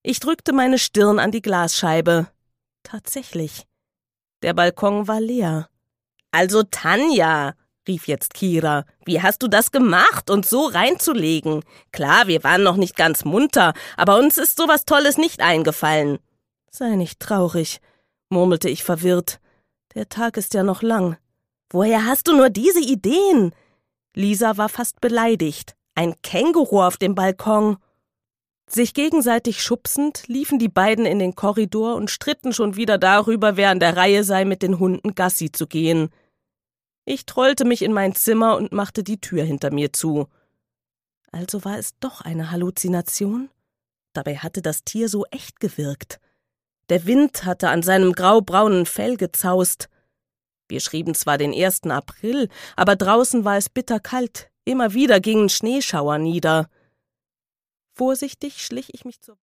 Ich drückte meine Stirn an die Glasscheibe. Tatsächlich. Der Balkon war leer. »Also Tanja«, rief jetzt Kira, »wie hast du das gemacht, uns so reinzulegen? Klar, wir waren noch nicht ganz munter, aber uns ist sowas Tolles nicht eingefallen.« »Sei nicht traurig«, murmelte ich verwirrt. »Der Tag ist ja noch lang.« »Woher hast du nur diese Ideen?« Lisa war fast beleidigt. »Ein Känguru auf dem Balkon.« Sich gegenseitig schubsend liefen die beiden in den Korridor und stritten schon wieder darüber, wer an der Reihe sei, mit den Hunden Gassi zu gehen. Ich trollte mich in mein Zimmer und machte die Tür hinter mir zu. Also war es doch eine Halluzination? Dabei hatte das Tier so echt gewirkt. Der Wind hatte an seinem graubraunen Fell gezaust. Wir schrieben zwar den 1. April, aber draußen war es bitterkalt. Immer wieder gingen Schneeschauer nieder. Vorsichtig schlich ich mich zur